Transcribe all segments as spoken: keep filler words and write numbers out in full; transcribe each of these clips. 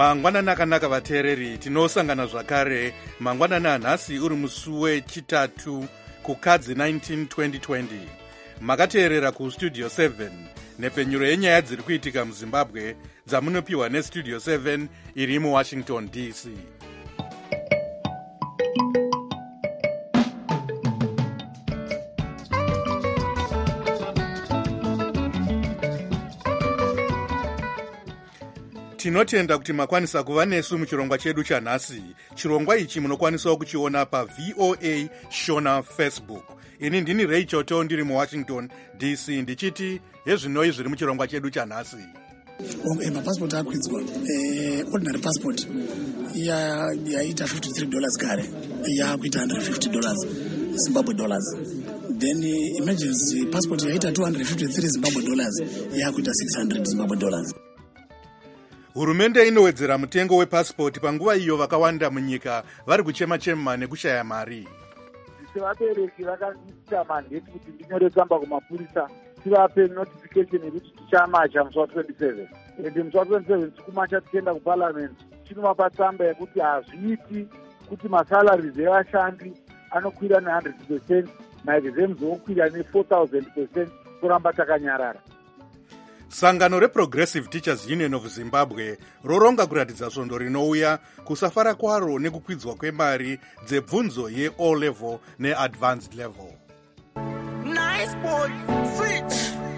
Mangwanani akanaka vateereri, tinosangana zvakare mangwanani anhasi uri musi wechitatu kukadzi nineteen twenty twenty. Makateerera kustudio seven nepfenyuro yenyaya dziri kuitika muZimbabwe dzamunopiwa nestudio seven iri muWashington D C. Tinotenda kuti makwanisa kuva nesu muchirongwa chedu chanhasi. Chirongwa ichi munokwanisawo kuchiona pa V O A Shona Facebook. Ini ndini Ray Choto ndiri muWashington D C ndichiti hezvinoi zviri muchirongwa chedu chanhasi. Okay, mapassport akwidzwa. Eh, ordinary passport ya yaita fifty-three dollars kare. Ya kuita one hundred fifty dollars Zimbabwe dollars. Then uh, emergency passport yaita two hundred fifty-three Zimbabwe dollars. Ya kuita six hundred Zimbabwe dollars. Hurumende inowedzera mutengo wepasipoti panguva iyo vakawanda munyika vari kuchema-chema nekushaya mari. Sevabereki vakaita mandate kuti ndinyore tsamba kumapurisa tivape notification yekuti tichamacha musi wa twenty-seven. Ende musi wa twenty-seven tikumacha tichienda kuparliament tinovapa tsamba yekuti hazviiti kuti masalaries evashandi anokwira ne one hundred percent, maexams okwira ne four thousand percent, kuramba takanyarara. Sangano reProgressive Teachers Union of Zimbabwe roronga kuratidza svondo rinouya kusafara kwaro nekukwidzwa kwemari dzebvunzo ye-O level ne-advanced level. Nice boy, switch.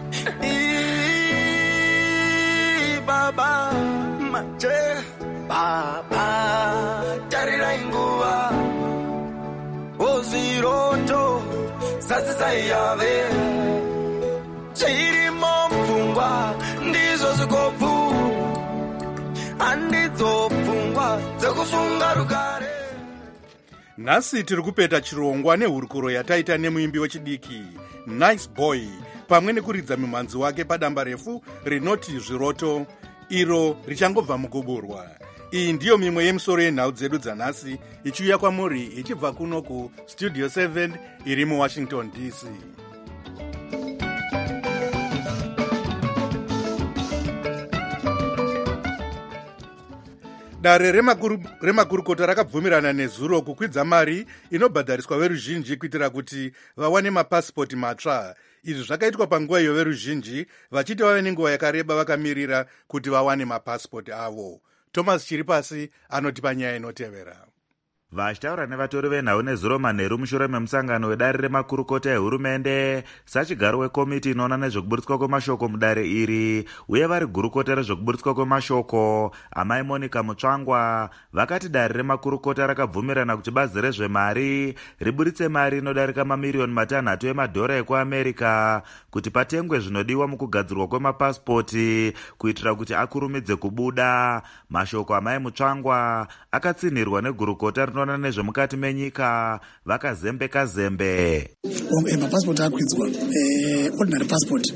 Eee, baba, mache, baba, tarira inguwa, oziroto, sasisa yave, chiri mopfungwa, ndizo zikopu, andidzo pfungwa, dzekusunga rugare. Nhasi tiri kupeta chirongwa nehurukuro yataita nemuimbi wechidiki Nice Boy pamwe nekuridza mumhanzi wake padamba refu rinoti zviroto iro richangobva mukuburwa. Iyi ndiyo mimwe yemisoro yenhau dzedu dzanhasi ichiuya kwamuri ichibva kuno kustudio seven iri muWashington D C. Dare remakurukota rakabvumirana nezuro kukwidza mari inobhadhariswa veruzhinji kuitira kuti vawane mapasipoti matsva. Izvi zvakaitwa panguva iyo veruzhinji vachiti vave nenguva yakareba vakamirira kuti vawane mapasipoti avo. Thomas Chiripasi anotipa nyaya inotevera. Vachitaura nevatori venhau nezuro manheru mushure memusangano wedare remakurukota ehurumende sachigaro wekomiti inoona nezvekuburitswa kwemashoko mudare iri uye vari gurukota rezvekuburitswa kwemashoko amai Monica Mutsvangwa vakati dare remakurukota rakabvumirana kuti bazi rezvemari riburitse mari inodarika mamiriyoni matanhatu emadhora ekuamerica kuti patengwe zvinodiwa mukugadzirwa kwemapasipoti kuitira kuti akurumidze kubuda. Mashoko amai Mutsvangwa akatsinhirwa negurukota rinoona nezvemukati menyika vakazembeka zembe. Mapasipoti akwidzwa. Ordinary passport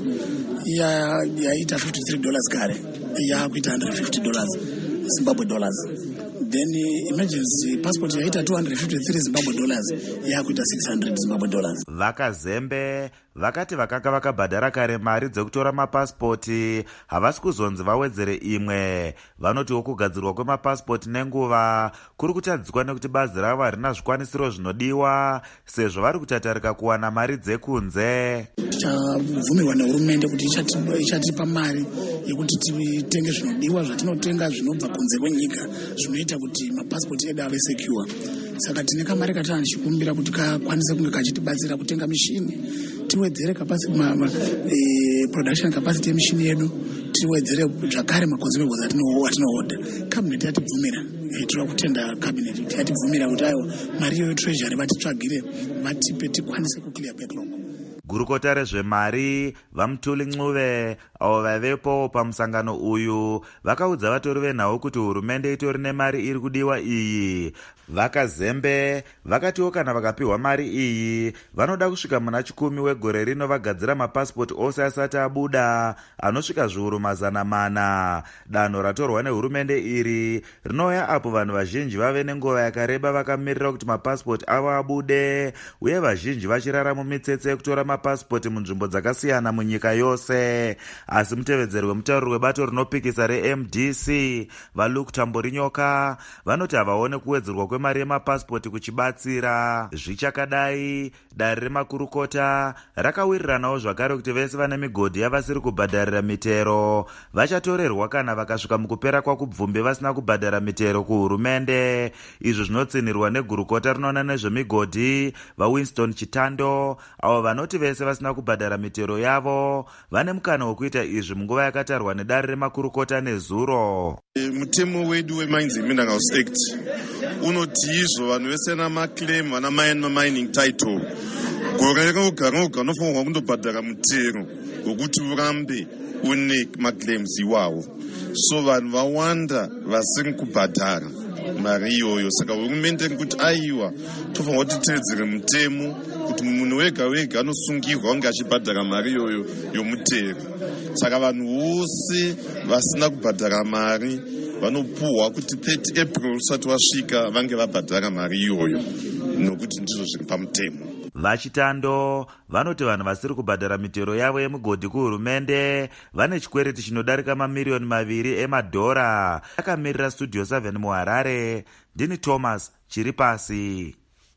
yaita fifty-three dollars kare yakuita one hundred fifty dollars Zimbabwe dollars. Then emergency passport yaita two hundred fifty-three Zimbabwe dollars yakuita six hundred Zimbabwe dollars. Vakazembe vakati vakanga vakabhadhara kare mari dzekutora mapasipoti havasi kuzonzi vawedzere imwe. Vanotiwo kugadzirwa kwemapasipoti nenguva kuri kutadziswa nekuti bazi ravo harina zvikwanisiro zvinodiwa sezvo vari kutatarika kuwana mari dzekunze. Tichabvumirwa nehurumende kuti ichatipa mari yekuti titenge zvinodiwa zvatinotenga zvinobva kunze kwenyika zvinoita kuti mapasipoti edu ave secure. Saka tine kamari katana chikumbira kuti kakwanise kunge kachitibatsira kutenga mishini, tiwedzere capacity ma e, production capacity yemishini yedu, tiwedzere zvakare maconsumables atinohoda. Cabinet yatibvumira, e, tiri kutenda cabinet yatibvumira kuti ayo mari yo treasury vatitsvagire vatipe tikwanise kuclear backlog. Gurukota rezvemari vaMutuli Ncube avo vaivepo pamusangano uyu vakaudza vatori venhau kuti hurumende itori nemari iri kudiwa iyi. Vakazembe vakatiwo kana vakapiwa mari iyi vanoda kusvika muna chikumi wegore rino vagadzira mapasipoti ose asati abuda anosvika zviuru mazana mana. Danho ratorwa nehurumende iri rinouya apo vanhu vazhinji vave nenguva yakareba vakamirira kuti mapasipoti avo abude uye vazhinji vachirara mumitsetse yekutora mapasipoti munzvimbo dzakasiyana munyika yose. asi mutevedzeri wemutauriri webato rinopikisa re-M D C valuke Tamborinyoka vanoti havaone kuwedzerwa kwemari yemapasipoti kuchibatsira. Zvichakadai, dare remakurukota rakawiriranawo zvakare kuti vese vane migodhi yavasiri kubhadharira mitero vachatorerwa kana vakasvika mukupera kwakubvumbi vasina kubhadhara mitero kuhurumende. Izvo zvinotsinirwa negurukota rinoona nezvemigodhi vaWinston Chitando, avo vanoti vese vasina kubhadhara mitero yavo vane mukana wekuita izvi munguva yakatarwa nedare remakurukota nezuro. Mutemo wedu weMines and Minerals Act unoti izvo vanhu vese namaclaim vana mining title gore roga roga unofanirwa kundobhadhara mutero wekuti urambe une maclaims iwawo. So vanhu vawanda vasiri kubhadhara mari iyoyo, saka hurumende kuti aiwa tofanirwa kuti titeedzere mutemo kuti munhu wega wega anosungirwa kunge achibhadhara mari iyoyo yomutero. Saka vanhu vose vasina kubhadhara mari vanopuhwa kuti thirty April usati wasvika vange vabhadhara mari iyoyo, nokuti ndizvo zviri pamutemo. Vachitando vanoti vanhu vasiri kubhadhara mitero yavo yemigodhi kuhurumende vane chikwereti chinodarika mamiriyoni maviri emadhora. Akamirira Studio seven muHarare, ndini Thomas Chiripasi.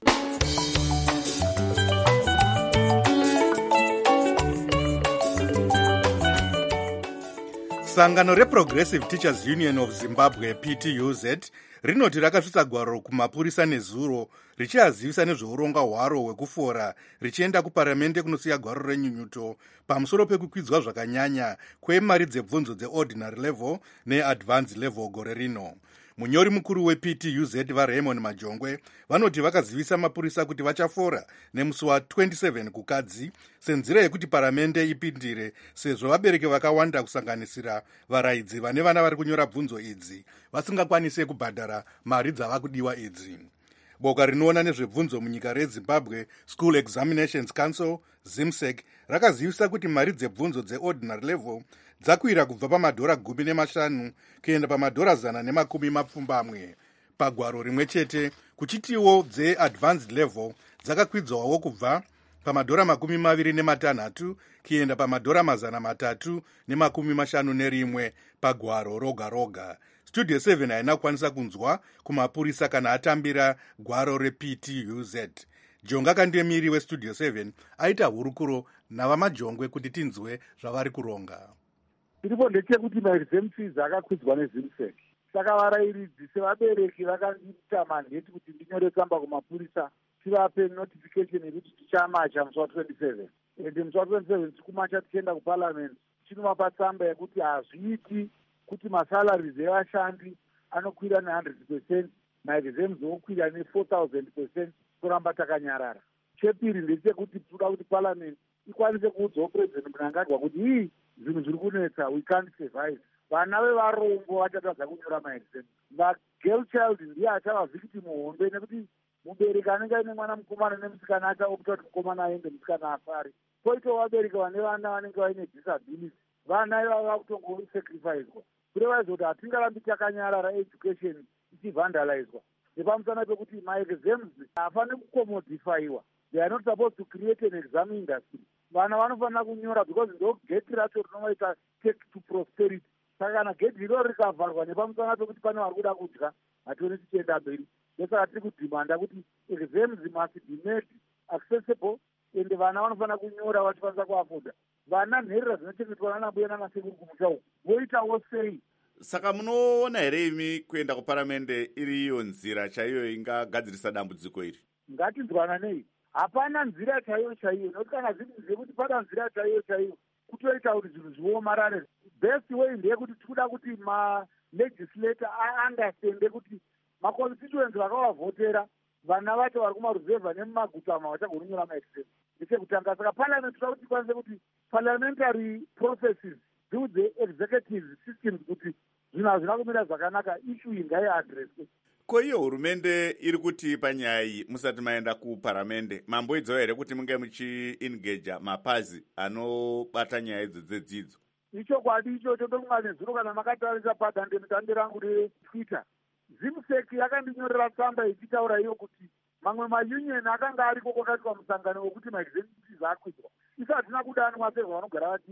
Sangano reProgressive Teachers Union of Zimbabwe P T U Z rinoti rakasvitsa gwaro kumapurisa nezuro richiazivisa nezveuronga hwaro hwekufora richienda kuparamende kunosiya gwaro renyunyuto pamusoro pekukwidzwa zvakanyanya kwemari dzebvunzo dzeordinary level neadvanced level gore rino. Munyori mukuru weP T U Z vaRaymond Majongwe vanoti vakazivisa mapurisa kuti vachafora nemusi wa27 kukadzi senzira yekuti paramende ipindire, sezvo vabereki vakawanda kusanganisira varaidzi vane vana vari kunyora bvunzo idzi vasingakwanise kubhadhara mari dzava kudiwa idzi. Boka rinoona nezvebvunzo munyika reZimbabwe School Examinations Council ZIMSEC rakazivisa kuti mari dzebvunzo dzeordinary level dzakwira kubva pamadhora gumi nemashanu kuenda pamadhora zana nemakumi mapfumbamwe pagwaro rimwe chete, kuchitiwo dzeadvanced level dzakakwidzwawo kubva pamadhora makumi maviri nematanhatu kuenda pamadhora mazana matatu nemakumi mashanu nerimwe pagwaro roga roga. Studio seven haina kukwanisa kunzwa kumapurisa kana atambira gwaro reP T U Z. Jonga Kandemiri weStudio seven aita hurukuro navamajongwe kuti tinzwe zvavari kuronga. Tiripo ndechekuti maexam fees akakwidzwa neZIMSEC. Saka varairidzi sevabereki vakaita mandate kuti ndinyore tsamba kumapurisa tivape notification yekuti tichamacha musi wa27. Ende musi wa27 tikumacha tichienda kuparliament tinovapa tsamba yekuti hazviiti kuti masalaries evashandi anokwira ne one hundred percent, maexams okwira ne four thousand percent kuramba takanyarara. Chepiri ndechekuti toda kuti parliament ikwanise kuudzawo president Mnangagwa kuti hii zvinhu zviri kunetsa, we can't survive. Vana vevarombo vachatadza kunyora maexam. Vagirl child ndiye achava victim hombe nekuti mubereki anenge aine mwana mukomana nemusikana achaopta kuti mukomana aende musikana afari. Poitawo vabereki vane vana vanenge vaine disability, vana ivava vakutongosacrificewa. Kureva kuti hatingarambi takanyarara education ichivandalizwa nepamusana pekuti maexams hafaniri kucommodifiwa. They are not supposed to create an exam industry. Vana vanofanira kunyora because ndo gate racho rinoita take to prosperity. Saka kana gate riro rikavharwa nepamusana pekuti pane vari kuda kudya, hationi tichienda mberi. Ndosaka tiri kudhimanda kuti exams must be made accessible ende vana vanofanira kunyora vachikwanisa kuafoda. Vana nherera dzinochengetwa nana mbuya nana sekuru kumusha uku voitawo sei? Saka munoona here imi kuenda kuparamende iriyo nzira chaiyo ingagadzirisa dambudziko iri? Ngatinzwana nei? Hapana nzira chaiyo chaiyo, nokuti kana zvinhu kuti pana nzira chaiyo chaiyo kutoita kuti zvinhu zviomarare. Best way ndeyekuti tikuda kuti malegislator aandastende kuti maconstituents vakavavhotera vana vacho vari kumaruzevha nemumagutama vachagonyora maexam. Ndechekutanga saka parliament toda kuti ikwanise kuti parliamentary processes do the executive systems kuti zvinhu hazvina kumira zvakanaka, issue ngaiadreswe. Ko iyo hurumende iri kuti panyaya iyi musati maenda kuparamende mamboidzawo here kuti munge muchiengeja mapazi anobata nyaya idzi dzedzidzo? Ichokwadi ichocho tokunga nezuro kana makatarisa padandemutande rangu reTwitter. ZIMSEC yakandinyorera tsamba ichitaura iyo kuti mamwe maunion akanga ariko kwakaitwa musangano wekuti maexam fees akwidzwa. Isa hatina kudanwa sezvo vanogara vachiti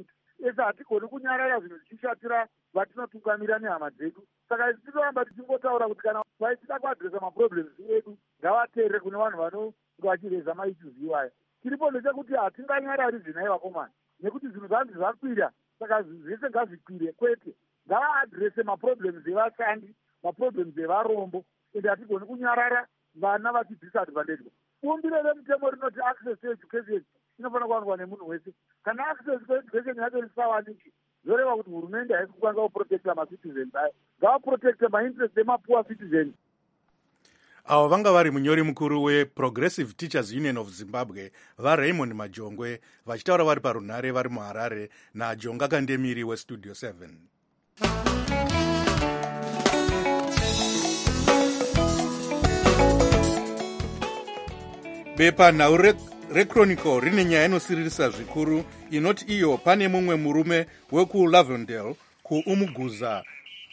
ese hatigoni kunyarara zvinhu zvichishatira vatinotungamira nehama dzedu. Saka isi tinoramba tichingotaura kuti kana vaisida kuadresa maproblems edu ngavateerere kune vanhu vanonge vachireza maissues iwaya. Tiripo ndechekuti hatinganyarari zvinai vakomana nekuti zvinhu zvanzi zvakwira, saka zvese ngazvikwire. Kwete, ngavaadrese maproblems evashandi, maproblems evarombo, ende hatigoni kunyarara vana vachidisadvantage. Bumbiro remutemo rinoti access to education inofanira kuwanikwa nemunhu wese. Kana access to education yacho risawaniki, zvoreva kuti hurumende haisi kukwanisa kuprotecta macitizens ayo, ngavaprotecte mainterest emapoor citizens. Avo vanga vari munyori mukuru weProgressive Teachers Union of Zimbabwe vaRaymond Majongwe vachitaura vari parunhare vari muHarare naJonga Kandemiri weStudio seven. Bepa nhau reChronicle rine nyaya inosiririsa zvikuru inoti iyo pane mumwe murume wekuLavendale kuUmuguza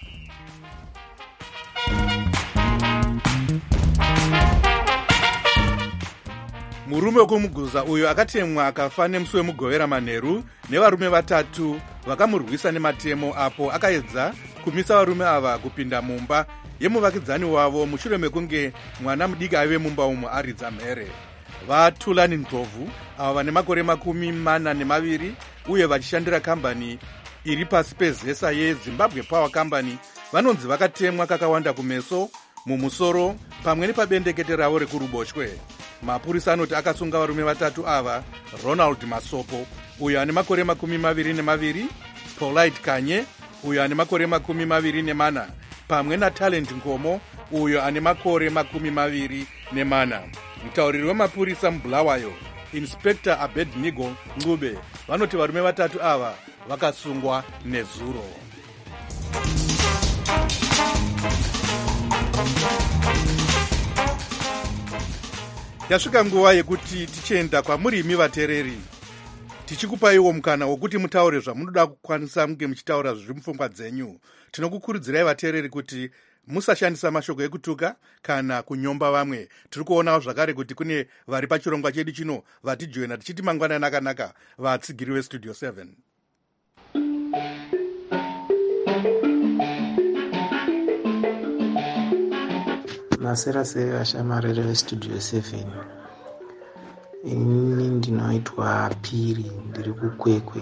murume wekumuguza uyo akatemwa akafa nemusi wemugovera manheru nevarume vatatu vakamurwisa nematemo apo akaedza kumisa varume ava kupinda mumba yemuvakidzani wavo mushure mekunge mwana mudiki aive mumba umo aridza mhere. Vatulani Ndlovu ava vane makore makumi mana nemaviri uye vachishandira kambani iri pasi pezesa yeZimbabwe Power Company vanonzi vakatemwa kakawanda kumeso, mumusoro pamwe nepabendekete ravo rekuruboshwe. Mapurisa anoti akasunga varume vatatu ava, Ronald Masopo uyo ane makore makumi maviri nemaviri, Polite Kanye uyo ane makore makumi maviri nemana, pamwe naTalent Ngomo uyo ane makore makumi maviri nemana. Mutauriri wemapurisa muBulawayo, Inspector Abednego Ngube, vanoti varume vatatu ava vakasungwa nezuro. Yasvika nguva yekuti tichienda kwamuri imi vateereri, tichikupaiwo mukana wokuti mutaure zvamunoda kukwanisa munge muchitaura zviri mupfungwa dzenyu. Tinokukurudzirai vateereri kuti musashandisa mashoko ekutuka kana kunyomba vamwe. Tiri kuonawo zvakare kuti kune vari pachirongwa chedu chino vatijoina tichiti mangwanani akanaka, vatsigiri veStudio seven. Masera sere vashamarere veStudio seven. Ini ndinoitwa Piri, ndiri kuKwekwe.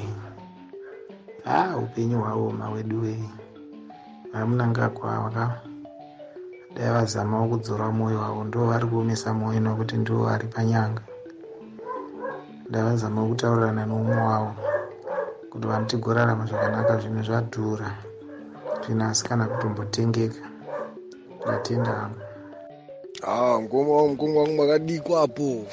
Ah, upenyu hwavo mawedu we. Vamunanga kwavaka dai vazamawo kudzora mwoyo wavo, ndo vari kuomesa mwoyo nokuti ndo vari panyanga. Dai vazamawo kutaurirana noumwe wavo kuti vanotigorarama zvakanaka, zvinhu zvadhura, zvinhu asi kana kutombotengeka. Ndatenda hangu. Ah, mukoma wangu, mukoma wangu makadikwapo.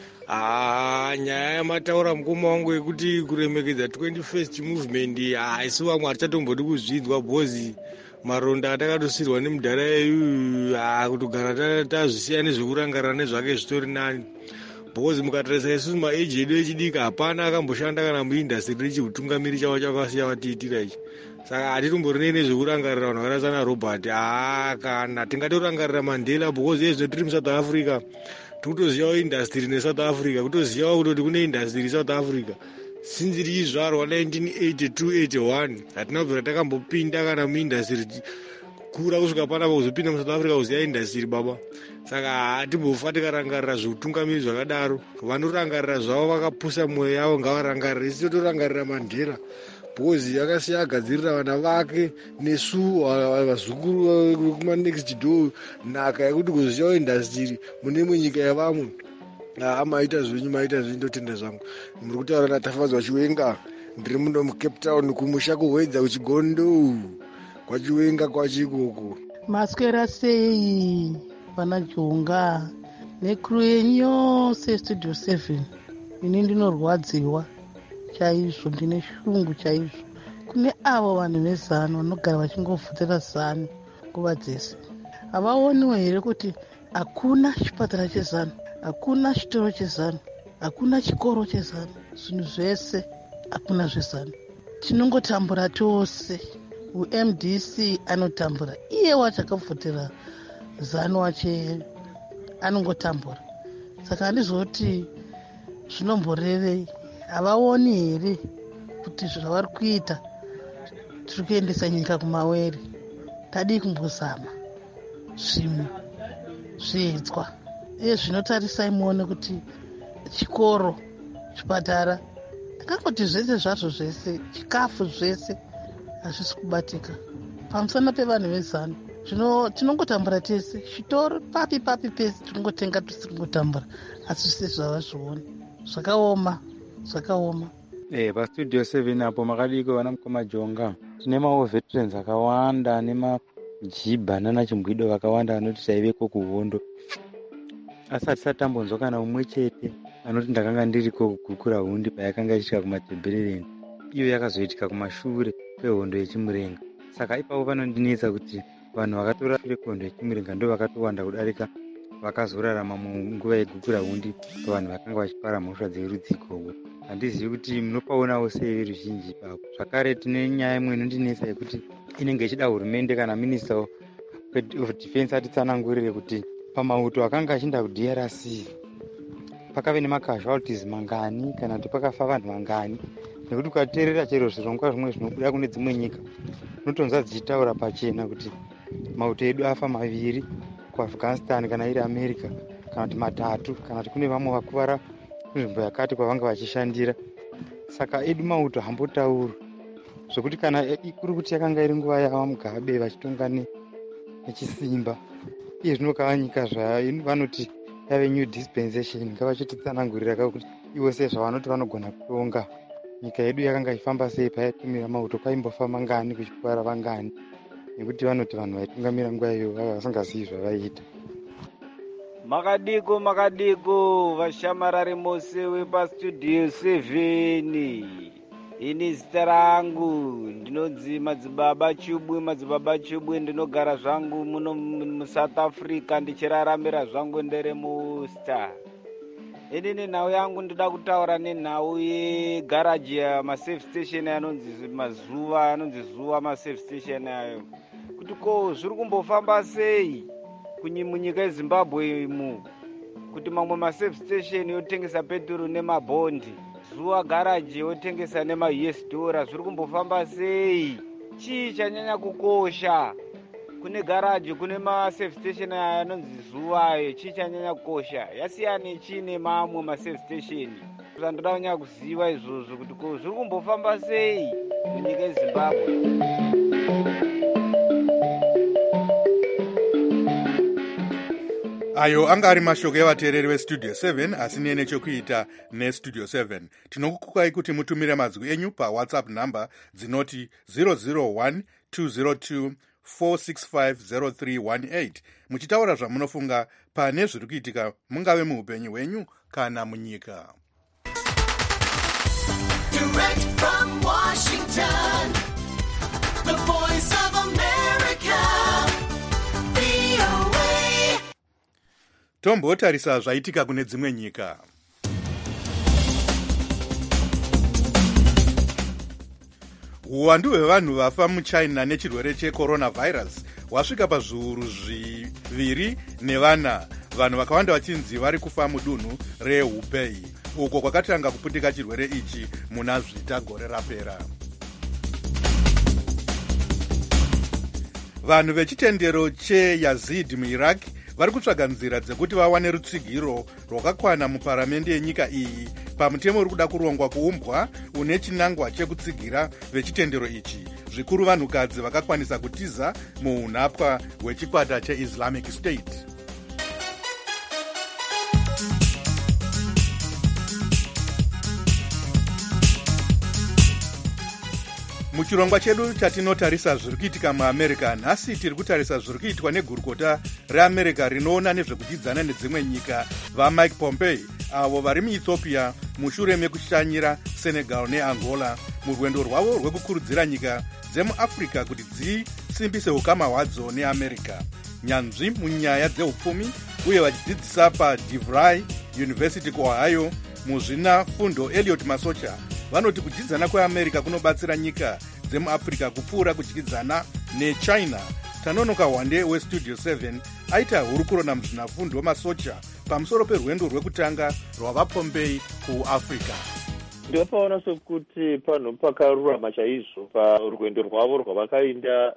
Ah, nyaya yamataura mukoma wangu yekuti kuremekedza twenty-first movement, ah, isi vamwe hatichatombodi kuzvidzwa bhozi. Maronda atakatosirwa nemudhara yeyu, ah, kutogara tazvisiya nezvekurangarira nezvake zvitori nani. Bhozi mukatarisa isusu maeji edu echidiki hapana akamboshanda kana muindastri rechiutungamiri chavo chakasiya vatiitira ichi. Saka hatitomborine nezvekurangarira vanhu vakaita sana Robert. Ah, kana tingatorangarira Mandela because yezvo tiri muSouth Africa. Tikutozivawo indastri neSouth Africa, kutozivawo kutoti kune indastri South Africa. Since richizvarwa nineteen eighty-two eighty-one hatina kubvira takambopinda kana muindastri kura kusvika panapa kuzopinda muSouth Africa kuziva indastri baba. Saka hatimbofa tikarangarira zveutungamiri zvakadaro. Vanorangarira zvavo vakapusa mwoyo yavo ngavarangarire. Isi totorangarira Mandela bhozi akasiya agadzirira vana vake nesu vazukuru kuma next door nhaka yekuti kuzivawo indastri mune munyika yavamwe. Ah, maita zvenyu maita zvenyu ndotenda zvangu. Muri kutaura naTafadzwa Chiwenga, ndiri muno muCape Town kumusha kuhwedza kuchigondo kwachiwenga kwachikoko. Maswera sei pana Jonga nekuru yenyu yose Studio seven. Ini ndinorwadziwa chaizvo, ndine shungu chaizvo kune avo vanhu vezano vanogara vachingovhutira zano nguva dzese. Havaoniwo here kuti hakuna chipatara chezano, hakuna chitoro chezano, hakuna chikoro chezano, zvinhu zvese hakuna zvezano. Tinongotambura tose. U-M D C anotambura, iye wacho akabvutira zano wache anongotambura. Saka handizoti zvinomborevei. Havaoni here kuti zvavari kuita tiri kuendesa nyika kumawere. Tadii kumbozama zvimwe zviedzwa uye zvinotarisai muone kuti chikoro, chipatara, takangoti zvese zvazvo zvese, chikafu zvese hazvisi kubatika. Pamusana pevanhu vezano zvino tinongotambura tese, chitoro papi papi pese tinongotenga tisiri kungotambura, asi zvese zvava zvione zvakaoma zvakaoma. Eh, pastudio seven apo makadiko vana mukoma Jonga. Tine mawo veterans akawanda nemajibha nana chimbwido vakawanda anoti taiveko kuhondo. Asati satambonzwa kana umwe chete anoti ndakanga ndiriko kugukura hundi payakanga ichitika kumatebherereni. Iyo yakazoitika kumashure kwehondo yechimurenga. Saka ipapo panondinetsa kuti vanhu vakatora rekondo yechimurenga ndo vakatowanda kudarika vakazorarama munguva yegukura hundi pavanhu vakanga vachipara mhosva dzerudziko. Handizivi kuti munopaonawo sei ruzhinji ipapo. Zvakare tine nyaya imwe inondinetsa yekuti inenge ichida hurumende kana minista of defense atitsanangurire kuti pamauto akanga achinda ku D R C pakave nemacasualties mangani kana kuti pakafa vanhu vangani, nekuti ukateerera chero zvirongwa zvimwe zvinobuda kune dzimwe nyika unotonzwa dzichitaura pachena kuti mauto edu afa maviri kuAfghanistan kana iri America, kana kuti matatu, kana kuti kune vamwe vakuvara kunzvimbo yakati kwavanga vachishandira. Saka edu mauto hambotaurwa zvokuti kana kuri kuti yakanga iri nguva yava Mugabe vachitonga nechisimba, iye zvinokava nyika zvayo vanoti yave new dispensation, ngavachititsanangurira kuti ivo sei zvavanoti vanogona kutonga. Nyika yedu yakanga ifamba sei payatumira mauto, kwaimbofamba ngani kuchikuvara vangani, nekuti vanoti vanhu vaitungamira nguva iyo vava vasingazivi zvavaiita. Makadiko makadiko vashamarari mose wepastudio seven. Ini zita rangu ndinonzi Madzibaba Chubwe, Madzibaba Chubwe, ndinogara zvangu muno muSouth Africa ndichiraramira zvangu ndere muStar. Ini nenhau yangu ndoda kutaura nenhau yegaraji yamasafe station anonzi mazuva anonzi zuva masafe station ayo, kuti ko zviri kumbofamba sei munyika yeZimbabwe imu, kuti mamwe masafe station yotengesa peturu nemabondi, zuva garaji yotengesa nema U S dollar, zviri kumbofamba sei? Chii chanyanya kukosha kune garaji kune masafe station anonzi zuva ayo? Chii chanyanya kukosha? Yasiyana chii nemamwe masafe station? Zvandoda kunyanya kuziva izvozvo kuti ko zviri kumbofamba sei munyika yeZimbabwe. Ayo anga ari mashoko evateereri vestudio seven asine nechekuita nestudio seven. Tinokukukai kuti mutumire mazwi enyu pawhatsapp number dzinoti zero zero one two zero two four six five zero three one eight muchitaura zvamunofunga pane zviri kuitika mungave muupenyu hwenyu kana munyika. Direct from Washington, the voice of America, V O A. Tombotarisa zvaitika kune dzimwe nyika. Uwandu hwevanhu vafa muChina nechirwere checoronavirus wasvika pazviuru zviviri nevana, vanhu vakawanda vachinzi vari kufa mudunhu reHubei, uko kwakatanga kuputika chirwere ichi muna zvita gore rapera. Vanhu vechitendero cheYazid muIraq vari kutsvaga nzira dzekuti vawane rutsigiro rwakakwana muparamende yenyika iyi pamutemo uri kuda kurongwa kuumbwa une chinangwa chekutsigira vechitendero ichi, zvikuru vanhukadzi vakakwanisa kutiza muunhapwa hwechikwata cheIslamic State. Muchirongwa chedu chatinotarisa zviri kuitika muAmerica, nhasi tiri kutarisa zviri kuitwa negurukota reAmerica rinoona nezvekudyidzana nedzimwe nyika vaMike Pompeo, avo vari muEthiopia mushure mekushanyira Senegal neAngola murwendo rwavo rwekukurudzira nyika dzemuAfrica kuti dzisimbise ukama hwadzo neAmerica. Nyanzvi munyaya dzeupfumi uye vachidzidzisa paDeVry University kuOhio muzvina fundo Elliot Masocha vanoti kudyidzana kweAmerica kunobatsira nyika dzemuAfrica kupfuura kudyidzana neChina. Tanonoka Hwande westudio seven aita hurukuro namuzvinafundo Masocha pamusoro perwendo rwekutanga rwavaPompeo kuAfrica. ndopaona sokuti panhu pakarurama chaizvo parwendo rwavo rwavakaenda.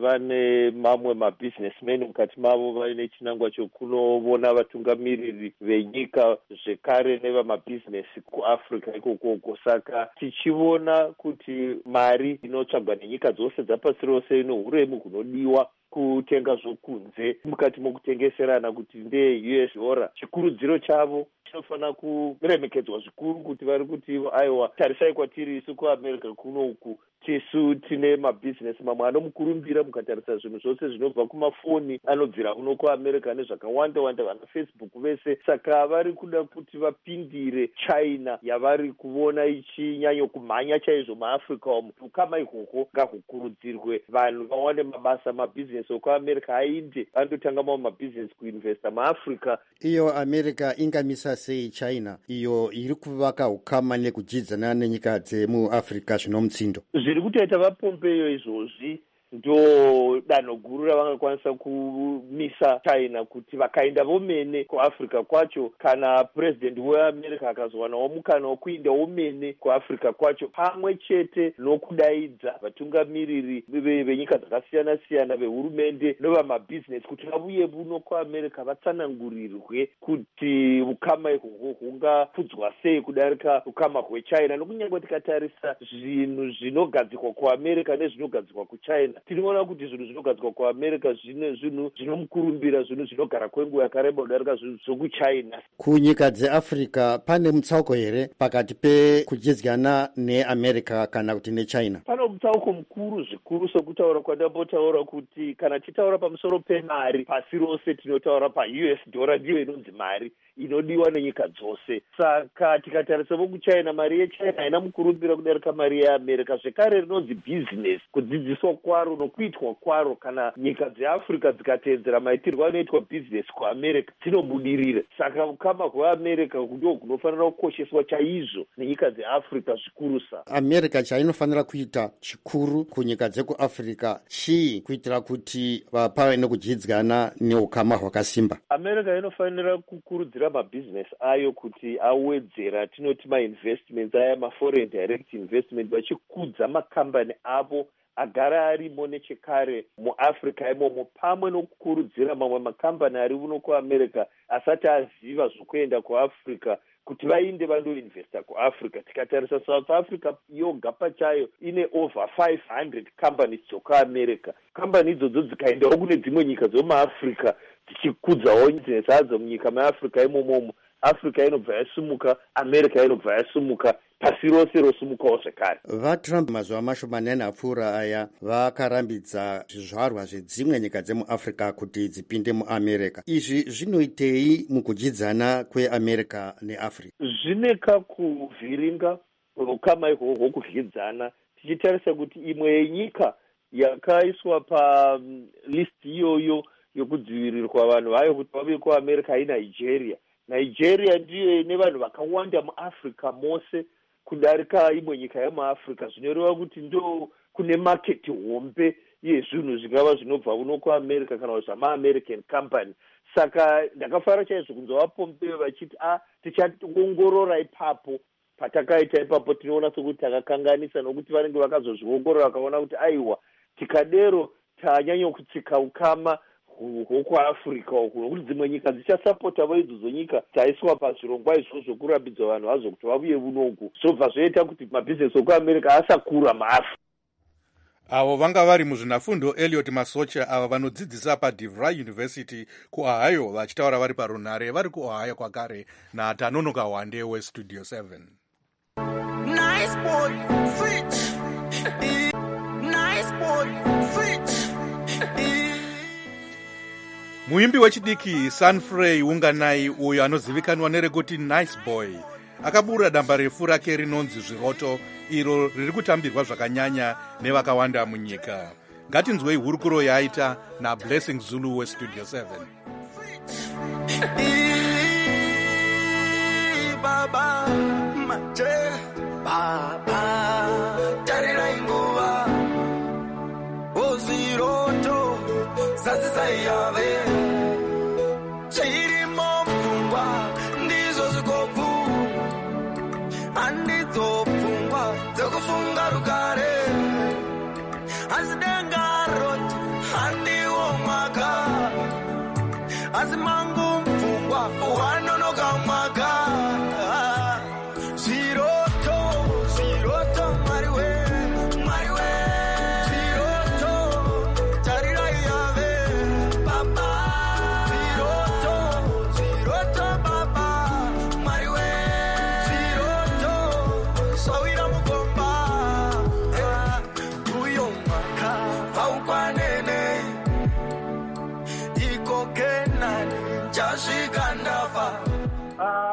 Vane mamwe mabhizinesmen mukati mavo vaine chinangwa chokunovona vatungamiriri venyika zvekare nevamabhizinesi kuafrica ikokoko. Saka tichiona kuti mari inotsvagwa nenyika dzose dzapasi rose ino uremu hunodiwa kutenga zvokunze mukati mokutengeserana kuti ndee U S dollar. Chikurudziro chavo chinofanira kuremekedzwa zvikuru kuti vari kuti aiwa tarisai kwatiri isu kuamerica kuno uku tisu tine mabhizinesi mamwe anomukurumbira. Mukatarisa zvinhu zvose zvinobva kumafoni anobvira kuno kuamerica nezvakawanda wanda, vana Facebook vese. Saka vari kuda kuti vapindire China yavari kuona ichinyanyo kumhanya chaizvo muAfrica umu. Ukama ikoko ngahukurudzirwe, vanhu vawane mabasa, mabhizinesi okuamerica ainde andotanga mamwe mabhizinesi kuinvesta muAfrica. Iyo America ingamisa sei China iyo iri kuvaka ukama nekudyidzana nenyika dzemuAfrica zvino mutsindo? Zviri kutoita vaPompeo izvozvi ndo danho guru ravangakwanisa kumisa China kuti vakaenda vomene kuAfrica kwacho, kana president weAmerica akazowanawo mukana wekuinda womene kuAfrica kwacho, pamwe chete nokudaidza vatungamiriri venyika dzakasiyana siyana vehurumende nevamabhizinesi kuti vavuye buno kuAmerica vatsanangurirwe kuti ukama ihwohwo hungapfudzwa sei kudarika ukama hweChina. Nokunyangwe tikatarisa zvinhu zvinogadzikwa kuAmerica nezvinogadzikwa kuChina, tinoona kuti zvinhu zvinogadzikwa kuAmerica zvine zvinhu zvinomukurumbira, zvinhu zvinogara kwenguva yakareba kudarika zvinhu zvokuChina. Kunyika dzeAfrica pane mutsauko here pakati pekudyidzana neAmerica kana kuti neChina? Pane mutsauko mukuru zvikuru sokutaura kwandambotaura kuti kana tichitaura pamusoro pemari pasi rose tinotaura paU S dollar ndiyo inonzi mari inodiwa nenyika dzose. Saka tikatarisa vokuChina, mari yeChina haina mukurumbira kudarika mari yeAmerica. Zvekare rinonzi business, kudzidziswa kwaro nokuitwa kwaro. Kana nyika dzeAfrica dzikateedzera maitirwo anoitwa business kuAmerica dzinobudirira. Saka ukama hweAmerica ndo kunofanira kukosheswa chaizvo nenyika dzeAfrica zvikurusa. America chainofanira kuita chikuru kunyika dzekuAfrica chii kuitira kuti pave nekudyidzana neukama hwakasimba? America inofanira kukurudzira mabhizinesi ayo kuti awedzera tinoti mainvestments aya maforeign direct investment, vachikudza makambani avo agara arimo nechekare muAfrica imomo, pamwe nokukurudzira mamwe makambani ari uno kuAmerica asati aziva zvokuenda kuAfrica kuti vainde vandoinvesta kuAfrica. Tikatarisa South Africa yoga pachayo ine over five hundred companies dzokuAmerica. Kambani idzodzo dzikaendawo kune dzimwe nyika dzomuAfrica dzichikudzawo business adzo munyika meAfrica imomomo, Africa inobva yasumuka, America inobva yasumuka, pasi rose rosumukawo zvekare. VaTrump mazuva mashomanene apfuura aya vakarambidza zvizvarwa zvedzimwe nyika dzemuAfrica kuti dzipinde muAmerica. Izvi zvinoitei mukudyidzana kweAmerica neAfrica? Zvine kakuvhiringa ukama ihwohwo hwokudyidzana, tichitarisa kuti imwe yenyika yakaiswa palist iyoyo yokudzivirirwa vanhu vayo kuti vave kuAmerica iNigeria. Nigeria ndiyo ine vanhu vakawanda muAfrica mose kudarika imwe nyika yemuAfrica. Zvinoreva kuti ndo kune maketi hombe yezvinhu zvingava zvinobva uno kuAmerica kana zvamaAmerican company. Saka ndakafara chaizvo kunzwa vaPompeo vachiti a tichaongorora ipapo. Patakaita ipapo tinoona sokuti takakanganisa, nokuti vanenge vakazozviongorora vakaona kuti aiwa tikadero tanyanya kutsika ukama hwokuAfrica uku, nokuti dzimwe nyika dzichasapotavo idzodzo nyika dzaiswa pazvirongwa izvozvo kurambidza vanhu vazo kuti vavuye unoku, zvobva zvoita kuti mabhizinesi okuAmerica asakura muAfrica. Avo vanga vari muzvinafundo Elliot Masocha ava vanodzidzisa paDeVry University kuOhio, vachitaura vari parunhare vari kuOhio kwakare naTanonoka Wande weStudio seven. Nice boy, switch. Nice boy, switch. Muimbi wechidiki Sanfrey Unganai, uyo anozivikanwa nerekuti Nice Boy, akabura damba refu rake rinonzi Zviroto, iro riri kutambirwa zvakanyanya nevakawanda munyika. Ngatinzwei hurukuro yaita naBlessing Zulu weStudio seven. Baba, mache, baba, tarira inguva, oziroto, sasa yave, chirimo mfungwa, ndizo zikopu, andizo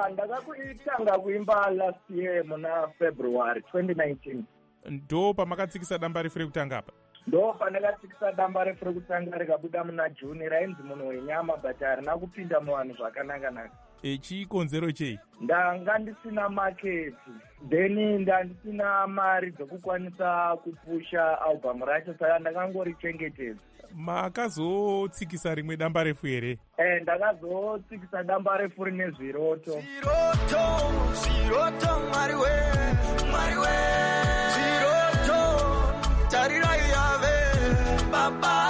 Ah, ndakakutanga kuimba last year muna February twenty nineteen. Ndo pamakatsikisa damba refu rekutanga apa? Ndo pandakatsikisa damba refu rekutanga rikabuda muna June rainzi munhu wenyama but harina kupinda muvanhu zvakanaka-naka. E, chikonzero chei? Ndanga ndisina market, then ndandisina mari dzokukwanisa kupusha album racho, saka ndakangorichengetedza. Makazotsikisa rimwe damba refu here? Eh, ndakazotsikisa damba refu rine zviroto. Zviroto, zviroto, Mwari we, Mwari we. Zviroto, tarirai yave, Baba.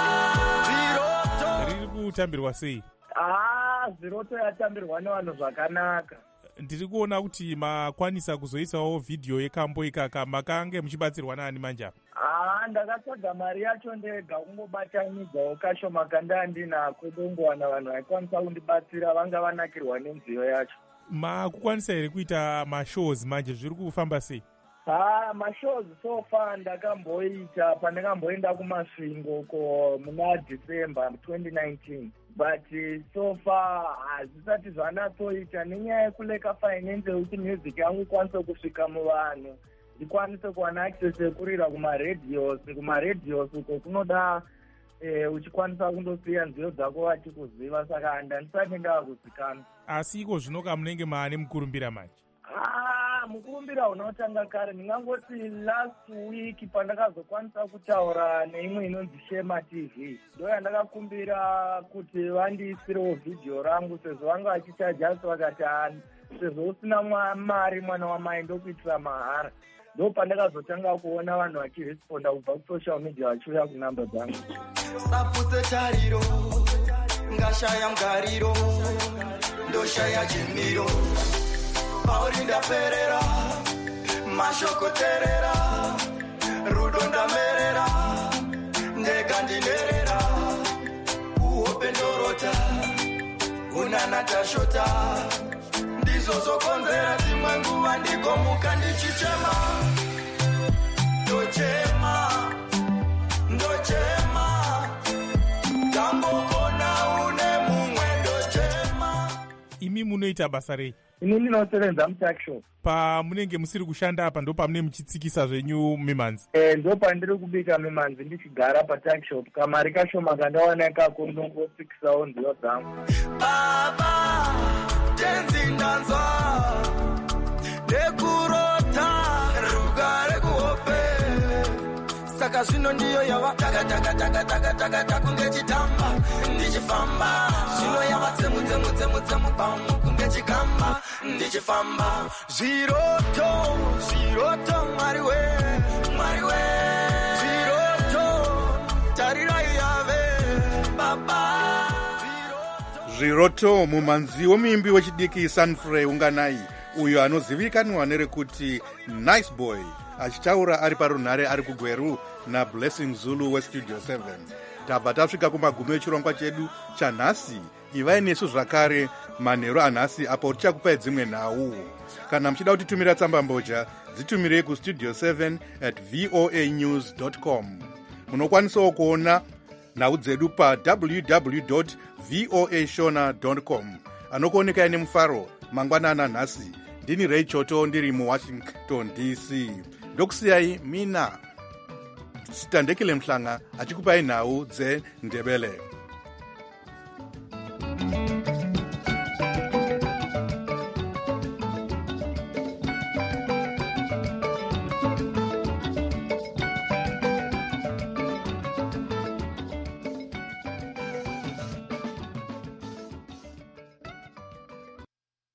Zviroto. Riri kutambirwa sei? Ah, zviroto yatambirwa nevanhu zvakanaka. Ndiri kuona kuti makwanisa kuzoisawo vhidhiyo yekambo ikaka, makange muchibatsirwa naani manje apa? Ah, ndakatsvaga mari yacho ndega kungobatanidzawo kashoma kandandinako dongowana vanhu vaikwanisa kundibatsira vanga vanakirwa nenziyo yacho. Makukwanisa here kuita mashows manje, zviri kufamba sei? Ah, mashows so far ndakamboita pandakamboenda kumasvingo ko muna December twenty nineteen. But uh, so far hazvisati zvanatsoita nenyaya yekuleka finance yekuti music yangu ikwanise kusvika muvanhu, ndikwanise kuwana access yekurira kumaradios. Kumaradios uko kunoda eh, uchikwanisa kundosiya nziyo dzako vachikuziva, saka handisati ndavakuzikanwa. Asi iko zvino kamunenge maane mukurumbira manje? Ah, mukurumbira unotanga kare. Ndingangoti last week pandakazokwanisa kutaura neimwe inonzi Shema T V, ndo yandakakumbira kuti vandiisirewo vhidhiyo rangu sezvo vanga vachichajasi vakati sezvo usina mari mwana wamai ndokuitira mahara. Ndo pandakazotanga kuona vanhu vachiresponda kubva kusocial media vachiuya kunamba dzangu. Saputse tariro, ngashaya mugariro, ndoshaya chimiro. Pauri ndaperera, mashoko terera, rudo ndamerera, ndega ndinerera, uhope ndorota, unanata shota, ndizozokonzera dzimwe nguva ndikomuka ndichichema, ndochema, ndochema, tambokona une mumwe ndochema. Imi munoita basa rei? Ini ndinosevenza mutakshop. Pamunenge musiri kushanda apa ndo pamune muchitsikisa zvenyu mimanzi? Eh, ndo pandiri kubika mimanzi ndichigara patakshop. Kamari kashoma kandawana ikako ndongotsikisawo nziyo dzangu. Baba, tenzi ndanzwa, nekurota, rugare kuhope. Saka zvino ndiyo yava taka taka taka taka taka taka kunge chitamba ndichifamba. Zvino yava tsemu tsemu tsemu tsemu pamu kunge chikamba ndichifamba. Zviroto, zviroto, Mwari we, Mwari we. Zviroto, tarirai yave, Baba. Zviroto, mumanzi womuimbi wechidiki Sanfrey Unganai, uyo anozivikanwa nerekuti Nice Boy, achitaura ari parunhare ari kugweru naBlessing Zulu westudio seven. Tabva tasvika kumagumo echirongwa chedu chanhasi. Ivai nesu zvakare manheru anhasi apo tichakupai dzimwe nhau. Kana muchida kutitumira tsamba mboja, dzitumirei kustudio seven at voa news dot com. Munokwanisawo kuona nhau dzedu pa w w w dot voa shona dot com. Anokuonekai nemufaro mangwanana nhasi. Ndini Ray Choto ndiri muWashington D C. Ndokusiyai mina Sitandekile Mhlanga achikupai nhau dzeNdebele.